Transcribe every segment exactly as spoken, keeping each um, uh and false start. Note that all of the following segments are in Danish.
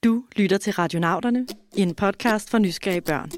Du lytter til Radionauterne, en podcast for nysgerrige børn.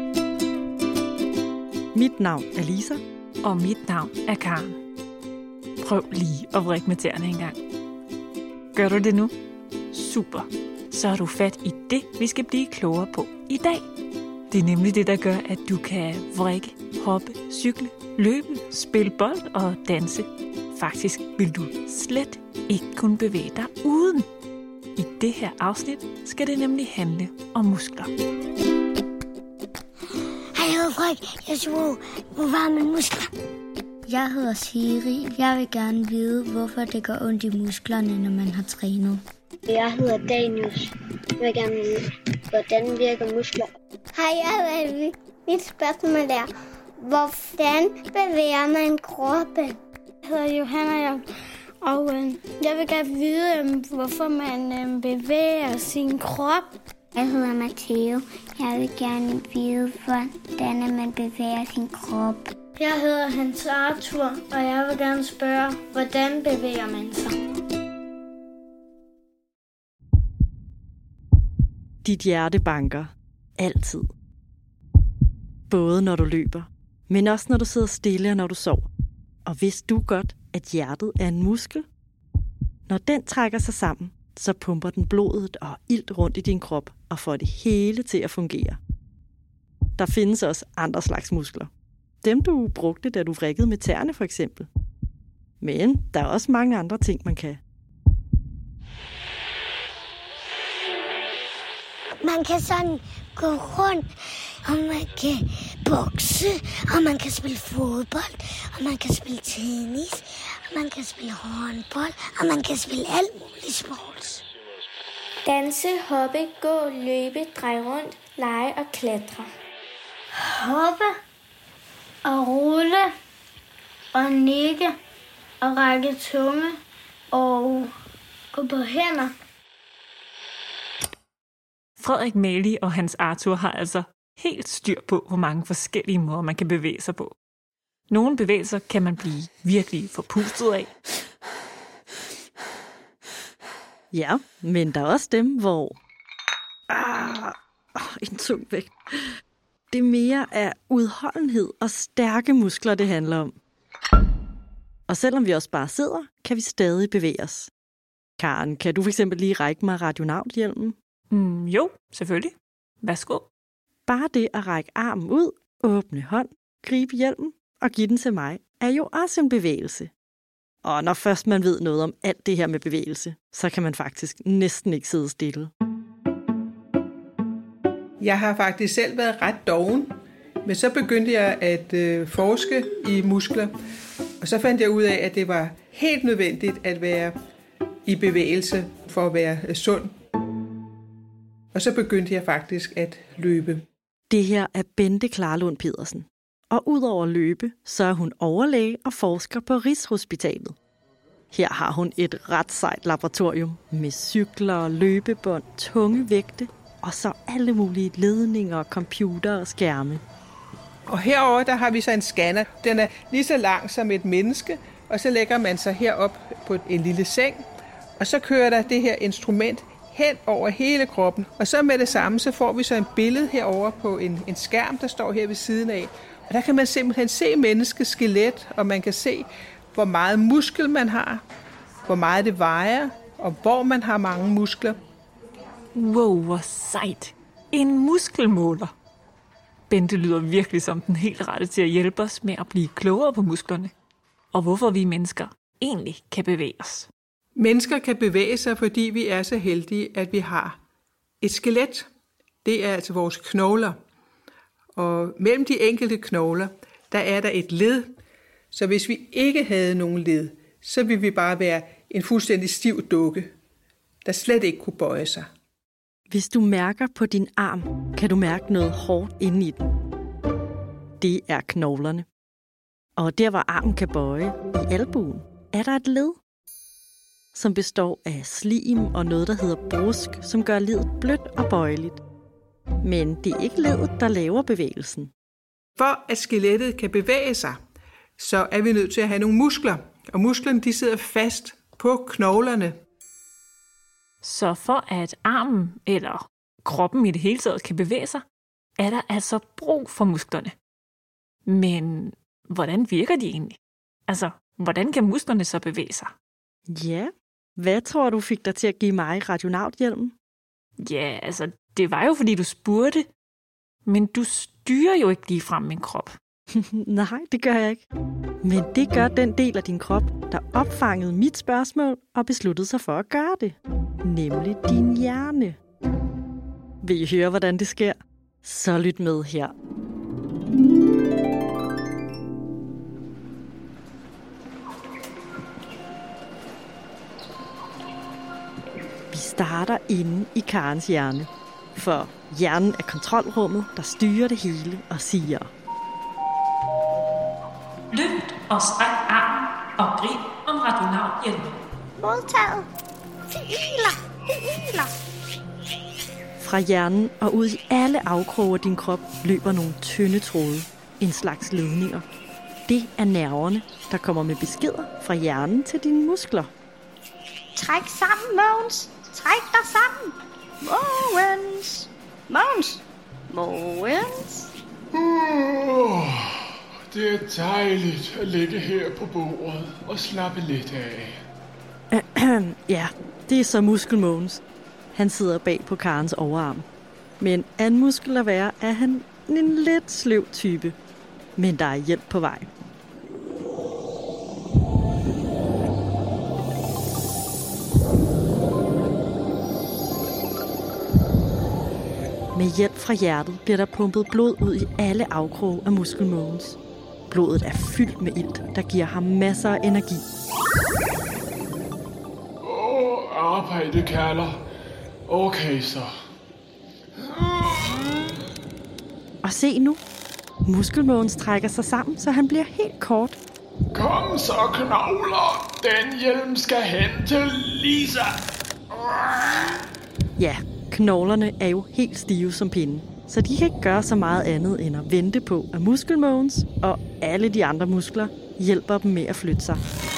Mit navn er Lisa. Og mit navn er Karen. Prøv lige at vrikke med tæerne en gang. Gør du det nu? Super. Så har du fat i det, vi skal blive klogere på i dag. Det er nemlig det, der gør, at du kan vrikke, hoppe, cykle, løbe, spille bold og danse. Faktisk vil du slet ikke kunne bevæge dig uden. I det her afsnit skal det nemlig handle om muskler. Hej, jeg hedder Frederik. Jeg tror, hvor var mine muskler? Jeg hedder Siri. Jeg vil gerne vide, hvorfor det gør ondt i musklerne, når man har trænet. Jeg hedder Danius. Jeg vil gerne vide, hvordan virker muskler. Hej, jeg hedder Elvi. Mit spørgsmål er, hvordan bevæger man kroppen? Jeg hedder Johanna, og øh, jeg vil gerne vide, øh, hvorfor man øh, bevæger sin krop. Jeg hedder Matteo. Jeg vil gerne vide, hvordan man bevæger sin krop. Jeg hedder Hans Arthur, og jeg vil gerne spørge, hvordan bevæger man sig? Dit hjerte banker. Altid. Både når du løber, men også når du sidder stille og når du sover. Og vidste du godt, at hjertet er en muskel? Når den trækker sig sammen, så pumper den blodet og ilt rundt i din krop og får det hele til at fungere. Der findes også andre slags muskler. Dem du brugte, da du vrikkede med tæerne for eksempel. Men der er også mange andre ting, man kan. Man kan sådan gå rundt, og man kan bokse, og man kan spille fodbold, og man kan spille tennis, og man kan spille håndbold, og man kan spille alt muligt sport. Danse, hoppe, gå, løbe, dreje rundt, lege og klatre. Hoppe og rulle og nikke og række tunge og gå på hænder. Frederik Mali og Hans Arthur har altså helt styr på, hvor mange forskellige måder man kan bevæge sig på. Nogle bevægelser kan man blive virkelig forpustet af. Ja, men der er også dem, hvor ah, oh, en tung vægt. Det mere er udholdenhed og stærke muskler, det handler om. Og selvom vi også bare sidder, kan vi stadig bevæge os. Karen, kan du for eksempel lige række mig radionauthjelmen? Mm, jo, selvfølgelig. Værsgo. Bare det at række armen ud, åbne hånd, gribe hjelmen og give den til mig, er jo også en bevægelse. Og når først man ved noget om alt det her med bevægelse, så kan man faktisk næsten ikke sidde stille. Jeg har faktisk selv været ret doven, men så begyndte jeg at øh, forske i muskler, og så fandt jeg ud af, at det var helt nødvendigt at være i bevægelse for at være øh, sund. Og så begyndte jeg faktisk at løbe. Det her er Bente Klarlund Pedersen. Og udover at løbe, så er hun overlæge og forsker på Rigshospitalet. Her har hun et ret sejt laboratorium med cykler, løbebånd, tunge vægte og så alle mulige ledninger, computer og skærme. Og herover der har vi så en scanner. Den er lige så lang som et menneske, og så lægger man sig herop på en lille seng, og så kører der det her instrument hen over hele kroppen. Og så med det samme, så får vi så en billede herover på en, en skærm, der står her ved siden af. Og der kan man simpelthen se menneskets skelet, og man kan se, hvor meget muskel man har, hvor meget det vejer, og hvor man har mange muskler. Wow, hvor sejt. En muskelmåler. Bente lyder virkelig som den helt rette til at hjælpe os med at blive klogere på musklerne. Og hvorfor vi mennesker egentlig kan bevæge os. Mennesker kan bevæge sig, fordi vi er så heldige, at vi har et skelet. Det er altså vores knogler. Og mellem de enkelte knogler, der er der et led. Så hvis vi ikke havde nogen led, så ville vi bare være en fuldstændig stiv dukke, der slet ikke kunne bøje sig. Hvis du mærker på din arm, kan du mærke noget hårdt inde i den. Det er knoglerne. Og der, hvor armen kan bøje, i albuen, er der et led, som består af slim og noget, der hedder brusk, som gør ledet blødt og bøjeligt. Men det er ikke ledet, der laver bevægelsen. For at skelettet kan bevæge sig, så er vi nødt til at have nogle muskler. Og musklerne de sidder fast på knoglerne. Så for at armen eller kroppen i det hele taget kan bevæge sig, er der altså brug for musklerne. Men hvordan virker de egentlig? Altså, hvordan kan musklerne så bevæge sig? Ja, hvad tror du fik dig til at give mig radionauthjelmen? Ja, altså, det var jo fordi du spurgte, men du styrer jo ikke ligefrem min krop. Nej, det gør jeg ikke. Men det gør den del af din krop, der opfangede mit spørgsmål og besluttede sig for at gøre det. Nemlig din hjerne. Vil I høre, hvordan det sker? Så lyt med her. Vi starter inde i Karens hjerne. For hjernen er kontrolrummet, der styrer det hele og siger: Løft og stræk armen og grib om radionauthjelmen. Modtaget. Det yler. Det yler. Fra hjernen og ud i alle afkroge af din krop løber nogle tynde tråde, en slags ledninger. Det er nerverne, der kommer med beskeder fra hjernen til dine muskler. Træk sammen, Mogens. Træk dig sammen. Mogens. Mogens. Mogens. Oh, det er dejligt at ligge her på bordet og slappe lidt af. Ja, det er så muskel Mogens. Han sidder bag på Karens overarm. Men anden muskel at være, er han en lidt sløv type. Men der er hjælp på vej. Med hjælp fra hjertet bliver der pumpet blod ud i alle afkroge af muskel Mogens. Blodet er fyldt med ilt, der giver ham masser af energi. Åh, oh, arbejde kalder. Okay så. Og se nu. Muskel Mogens trækker sig sammen, så han bliver helt kort. Kom så, knogler. Den hjelm skal hen til Lisa. Ja, knoglerne er jo helt stive som pinde, så de kan ikke gøre så meget andet end at vente på, at muskel Mogens og alle de andre muskler hjælper dem med at flytte sig.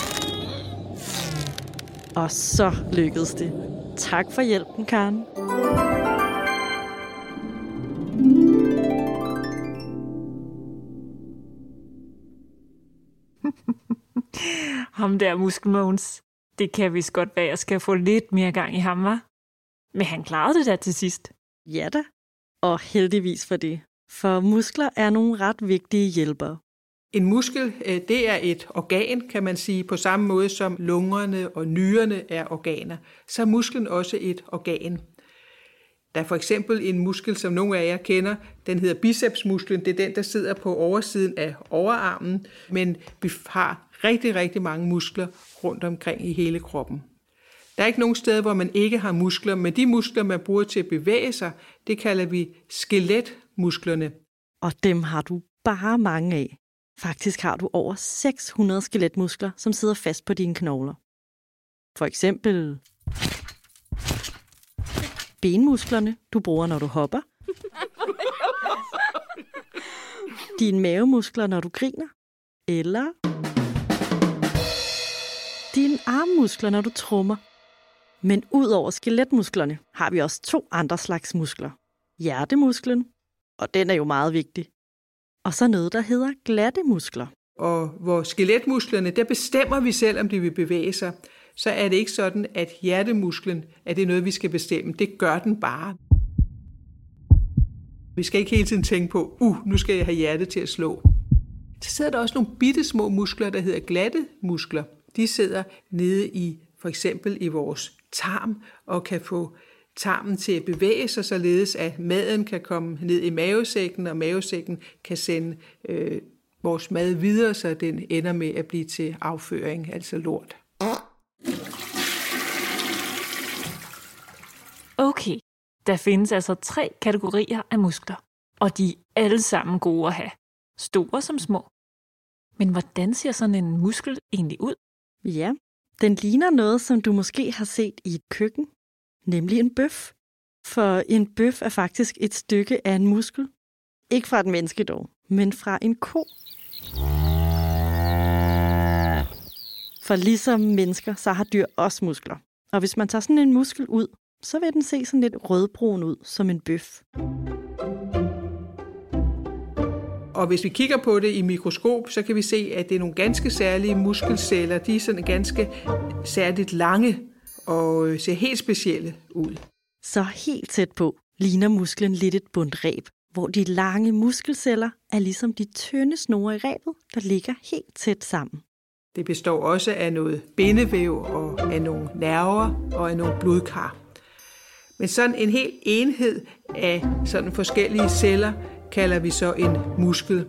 Og så lykkedes det. Tak for hjælpen, Karen. Ham der muskel Mogens. Det kan vist godt være, at jeg skal få lidt mere gang i ham, hva'? Men han klarede det da til sidst. Ja da, og heldigvis for det. For muskler er nogle ret vigtige hjælpere. En muskel, det er et organ, kan man sige, på samme måde som lungerne og nyrerne er organer. Så er musklen også et organ. Der er for eksempel en muskel, som nogle af jer kender, den hedder bicepsmusklen. Det er den, der sidder på oversiden af overarmen, men vi har rigtig, rigtig mange muskler rundt omkring i hele kroppen. Der er ikke nogen steder, hvor man ikke har muskler, men de muskler, man bruger til at bevæge sig, det kalder vi skeletmusklerne. Og dem har du bare mange af. Faktisk har du over seks hundrede skeletmuskler, som sidder fast på dine knogler. For eksempel benmusklerne, du bruger, når du hopper. Dine mavemuskler, når du griner. Eller dine armmuskler, når du trommer. Men ud over skeletmusklerne har vi også to andre slags muskler. Hjertemusklen, og den er jo meget vigtig. Og så noget, der hedder glatte muskler. Og hvor skeletmusklerne, der bestemmer vi selv, om de vil bevæge sig. Så er det ikke sådan, at hjertemusklen er det noget, vi skal bestemme. Det gør den bare. Vi skal ikke hele tiden tænke på, uh, nu skal jeg have hjertet til at slå. Så sidder der også nogle bitte små muskler, der hedder glatte muskler. De sidder nede i, for eksempel i vores tarm, og kan få tarmen til at bevæge sig, således at maden kan komme ned i mavesækken, og mavesækken kan sende øh, vores mad videre, så den ender med at blive til afføring, altså lort. Okay, der findes altså tre kategorier af muskler, og de er alle sammen gode at have. Store som små. Men hvordan ser sådan en muskel egentlig ud? Ja, den ligner noget, som du måske har set i et køkken, nemlig en bøf. For en bøf er faktisk et stykke af en muskel. Ikke fra et menneske dog, men fra en ko. For ligesom mennesker, så har dyr også muskler. Og hvis man tager sådan en muskel ud, så vil den se sådan lidt rødbrun ud, som en bøf. Og hvis vi kigger på det i mikroskop, så kan vi se, at det er nogle ganske særlige muskelceller. De er sådan ganske særligt lange og ser helt specielle ud. Så helt tæt på ligner musklen lidt et bundreb, hvor de lange muskelceller er ligesom de tynde snore i rebet, der ligger helt tæt sammen. Det består også af noget bindevæv og af nogle nerver og af nogle blodkar. Men sådan en hel enhed af sådan forskellige celler kalder vi så en muskel.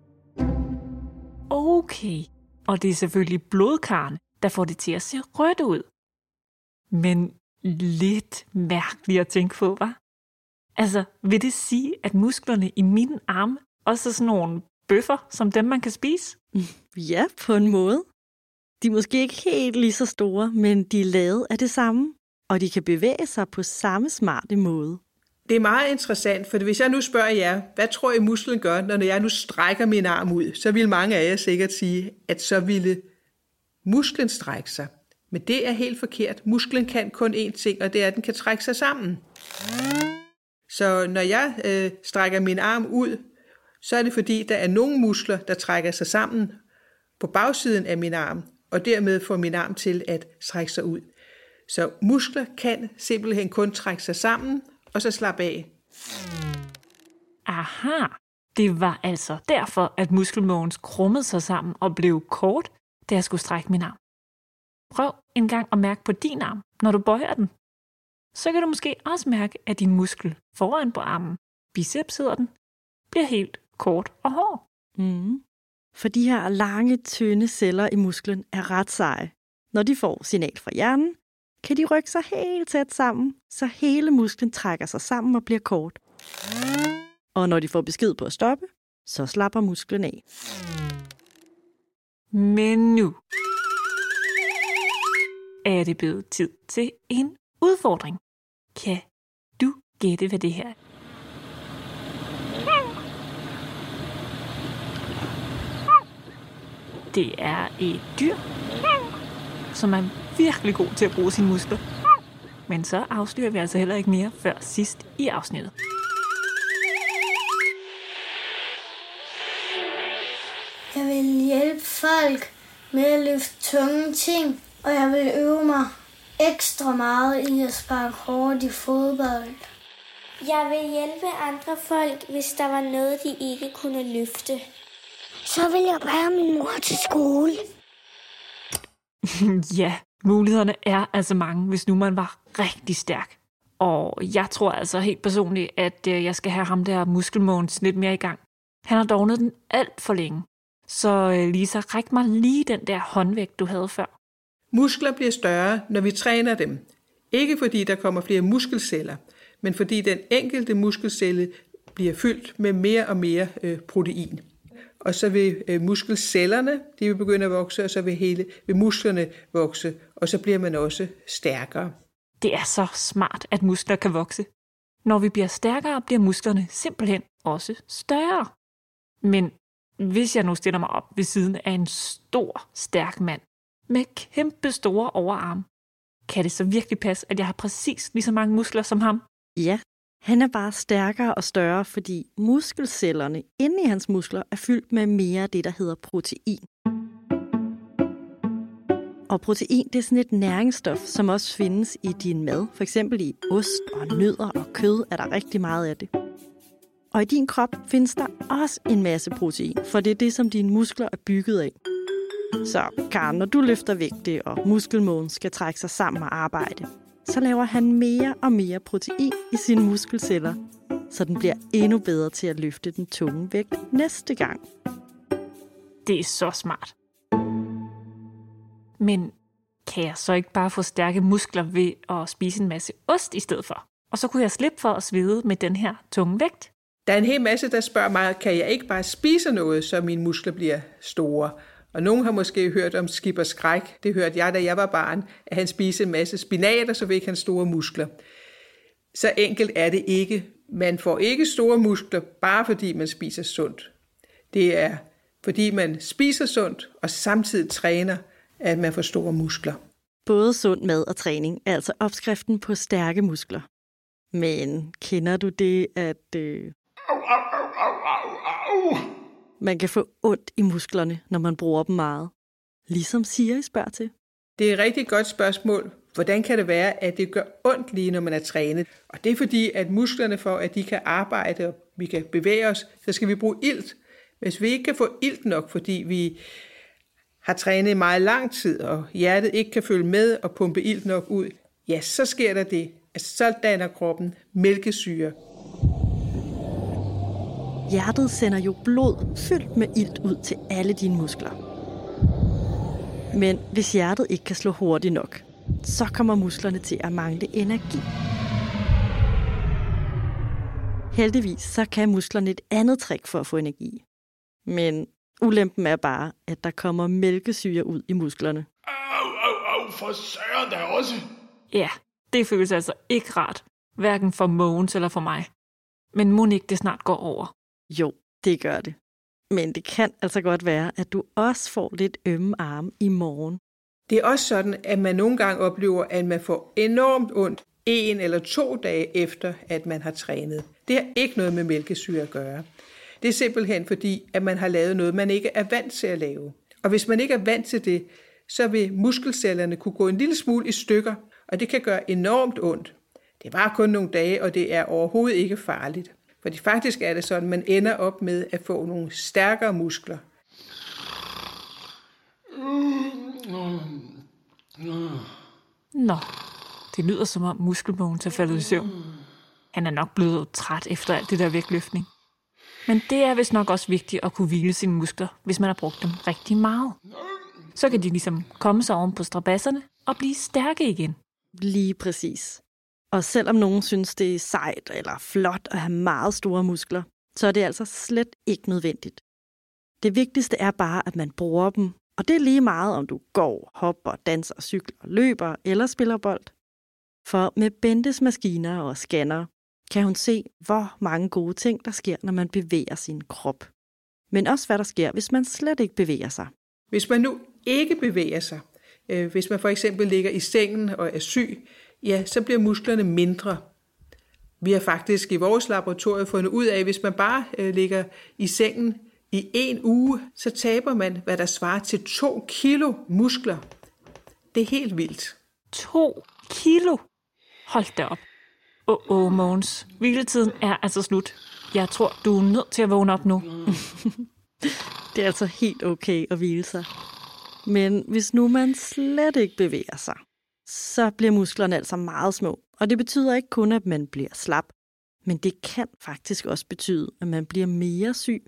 Okay, og det er selvfølgelig blodkarrene, der får det til at se rødt ud. Men lidt mærkeligt at tænke på, hva'? Altså, vil det sige, at musklerne i mine arme også er sådan nogle bøffer, som dem, man kan spise? Ja, på en måde. De er måske ikke helt lige så store, men de er lavet af det samme, og de kan bevæge sig på samme smarte måde. Det er meget interessant, for hvis jeg nu spørger jer, hvad tror I musklen gør, når jeg nu strækker min arm ud, så vil mange af jer sikkert sige, at så ville musklen strække sig. Men det er helt forkert. Musklen kan kun én ting, og det er, at den kan trække sig sammen. Så når jeg øh, strækker min arm ud, så er det fordi, der er nogle muskler, der trækker sig sammen på bagsiden af min arm, og dermed får min arm til at strække sig ud. Så muskler kan simpelthen kun trække sig sammen, og så slappe af. Aha, det var altså derfor, at muskelmågen krummede sig sammen og blev kort, da jeg skulle strække min arm. Prøv en gang at mærke på din arm, når du bøjer den. Så kan du måske også mærke, at din muskel foran på armen, biceps hedder den, bliver helt kort og hård. Mm. For de her lange, tynde celler i musklen er ret seje. Når de får signal fra hjernen, kan de rykke sig helt tæt sammen, så hele musklen trækker sig sammen og bliver kort. Og når de får besked på at stoppe, så slapper musklen af. Men nu er det blevet tid til en udfordring. Kan du gætte, hvad det her er? Det er et dyr, som er virkelig god til at bruge sine muskler. Men så afslører vi altså heller ikke mere før sidst i afsnittet. Jeg vil hjælpe folk med at løfte tunge ting, og jeg vil øve mig ekstra meget i at sparke hårdt i fodbold. Jeg vil hjælpe andre folk, hvis der var noget, de ikke kunne løfte. Så vil jeg bære min mor til skole. Ja, mulighederne er altså mange, hvis nu man var rigtig stærk. Og jeg tror altså helt personligt, at jeg skal have ham der muskelmåns lidt mere i gang. Han har dognet den alt for længe. Så Lisa, ræk mig lige den der håndvægt, du havde før. Muskler bliver større, når vi træner dem. Ikke fordi der kommer flere muskelceller, men fordi den enkelte muskelcelle bliver fyldt med mere og mere øh, protein. Og så vil øh, muskelcellerne, de vil begynde at vokse, og så vil, hele, vil musklerne vokse, og så bliver man også stærkere. Det er så smart, at muskler kan vokse. Når vi bliver stærkere, bliver musklerne simpelthen også større. Men hvis jeg nu stiller mig op ved siden af en stor, stærk mand med kæmpe store overarme, kan det så virkelig passe, at jeg har præcis lige så mange muskler som ham? Ja, han er bare stærkere og større, fordi muskelcellerne inde i hans muskler er fyldt med mere af det, der hedder protein. Og protein, det er sådan et næringsstof, som også findes i din mad. For eksempel i ost og nødder og kød er der rigtig meget af det. Og i din krop findes der også en masse protein, for det er det, som dine muskler er bygget af. Så Karen, når du løfter vægte, og muskelmågen skal trække sig sammen og arbejde, så laver han mere og mere protein i sine muskelceller, så den bliver endnu bedre til at løfte den tunge vægt næste gang. Det er så smart. Men kan jeg så ikke bare få stærke muskler ved at spise en masse ost i stedet for? Og så kunne jeg slippe for at svede med den her tunge vægt? Der er en hel masse, der spørger mig, kan jeg ikke bare spise noget, så mine muskler bliver store? Og nogen har måske hørt om Skipper Skræk. Det hørte jeg, da jeg var barn, at han spiste en masse spinat, og så fik han store muskler. Så enkelt er det ikke. Man får ikke store muskler, bare fordi man spiser sundt. Det er fordi man spiser sundt, og samtidig træner, at man får store muskler. Både sund mad og træning er altså opskriften på stærke muskler. Men kender du det, at øh, Au, au, au, au, au, au. man kan få ondt i musklerne, når man bruger dem meget? Ligesom Siri spørger til. Det er et rigtig godt spørgsmål. Hvordan kan det være, at det gør ondt lige, når man er trænet? Og det er fordi, at musklerne for, at de kan arbejde og vi kan bevæge os, så skal vi bruge ilt. Hvis vi ikke kan få ilt nok, fordi vi har trænet i meget lang tid, og hjertet ikke kan følge med og pumpe ilt nok ud, ja, så sker der det, at så danner kroppen mælkesyre. Hjertet sender jo blod fyldt med ilt ud til alle dine muskler. Men hvis hjertet ikke kan slå hurtigt nok, så kommer musklerne til at mangle energi. Heldigvis så kan musklerne et andet trick for at få energi. Men ulempen er bare, at der kommer mælkesyre ud i musklerne. Au, au, au, for søren da også. Ja, det føles altså ikke rart. Hverken for Mogens eller for mig. Men mon ikke det snart går over. Jo, det gør det. Men det kan altså godt være, at du også får lidt ømme arme i morgen. Det er også sådan, at man nogle gange oplever, at man får enormt ondt en eller to dage efter, at man har trænet. Det har ikke noget med mælkesyre at gøre. Det er simpelthen fordi, at man har lavet noget, man ikke er vant til at lave. Og hvis man ikke er vant til det, så vil muskelcellerne kunne gå en lille smule i stykker, og det kan gøre enormt ondt. Det var kun nogle dage, og det er overhovedet ikke farligt. Fordi faktisk er det sådan, at man ender op med at få nogle stærkere muskler. Nå, det lyder som om muskelbogen er faldet i søvn. Han er nok blevet træt efter alt det der vægtløftning. Men det er vist nok også vigtigt at kunne hvile sine muskler, hvis man har brugt dem rigtig meget. Så kan de ligesom komme sig oven på strabasserne og blive stærke igen. Lige præcis. Og selvom nogen synes, det er sejt eller flot at have meget store muskler, så er det altså slet ikke nødvendigt. Det vigtigste er bare, at man bruger dem, og det er lige meget, om du går, hopper, danser, cykler, løber eller spiller bold. For med Bentes maskiner og scanner kan hun se, hvor mange gode ting, der sker, når man bevæger sin krop. Men også, hvad der sker, hvis man slet ikke bevæger sig. Hvis man nu ikke bevæger sig, øh, hvis man for eksempel ligger i sengen og er syg, ja, så bliver musklerne mindre. Vi har faktisk i vores laboratorium fundet ud af, at hvis man bare øh, ligger i sengen i en uge, så taber man, hvad der svarer til to kilo muskler. Det er helt vildt. To kilo? Hold da op. Åh, oh, oh, Mogens. Hviletiden er altså slut. Jeg tror, du er nødt til at vågne op nu. Det er altså helt okay at hvile sig. Men hvis nu man slet ikke bevæger sig, så bliver musklerne altså meget små. Og det betyder ikke kun, at man bliver slap, men det kan faktisk også betyde, at man bliver mere syg.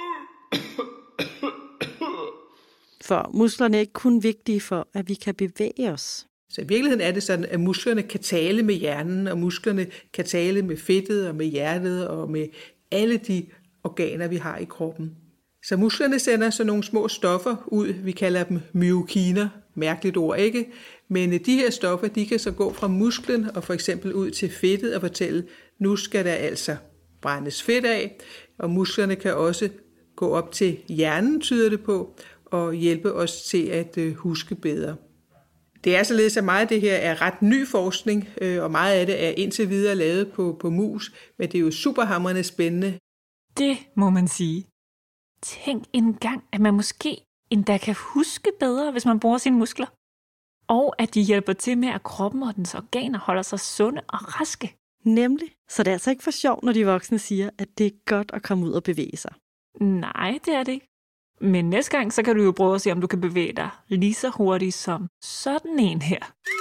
For musklerne er ikke kun vigtige for, at vi kan bevæge os. Så i virkeligheden er det sådan, at musklerne kan tale med hjernen, og musklerne kan tale med fedtet og med hjertet og med alle de organer, vi har i kroppen. Så musklerne sender så nogle små stoffer ud, vi kalder dem myokiner, mærkeligt ord ikke, men de her stoffer, de kan så gå fra musklen og for eksempel ud til fedtet og fortælle, nu skal der altså brændes fedt af, og musklerne kan også gå op til hjernen, tyder det på, og hjælpe os til at huske bedre. Det er således, at meget af det her er ret ny forskning, og meget af det er indtil videre lavet på, på mus, men det er jo superhamrende spændende. Det må man sige. Tænk engang, at man måske endda kan huske bedre, hvis man bruger sine muskler. Og at de hjælper til med, at kroppen og dens organer holder sig sunde og raske. Nemlig. Så det er altså ikke for sjovt, når de voksne siger, at det er godt at komme ud og bevæge sig. Nej, det er det ikke. Men næste gang, så kan du jo prøve at se, om du kan bevæge dig lige så hurtigt som sådan en her.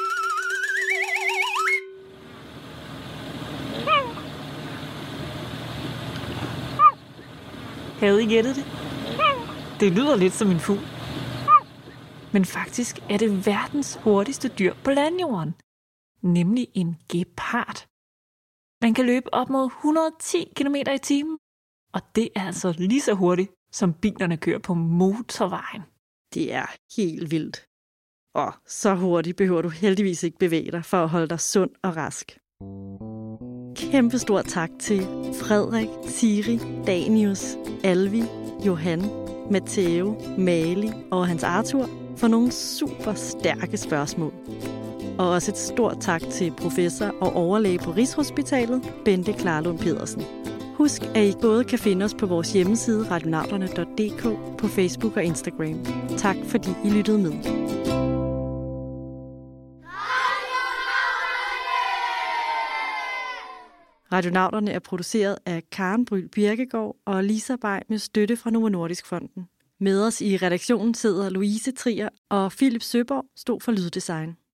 Havde I gættet det? Det lyder lidt som en fugl. Men faktisk er det verdens hurtigste dyr på landjorden. Nemlig en gepard. Man kan løbe op mod et hundrede og ti kilometer i timen. Og det er altså lige så hurtigt, som bilerne kører på motorvejen. Det er helt vildt. Og så hurtigt behøver du heldigvis ikke bevæge dig for at holde dig sund og rask. Kæmpe stor tak til Frederik, Siri, Danius, Alvi, Johan, Matteo, Mali og Hans Arthur for nogle super stærke spørgsmål. Og også et stort tak til professor og overlæge på Rigshospitalet, Bente Klarlund Pedersen. Husk, at I både kan finde os på vores hjemmeside radionauterne punktum d k, på Facebook og Instagram. Tak fordi I lyttede med. Radionauterne er produceret af Karen Bryl Birkegaard og Lisa Bay med støtte fra Novo Nordisk Fonden. Med os i redaktionen sidder Louise Trier, og Philip Søborg stod for lyddesign.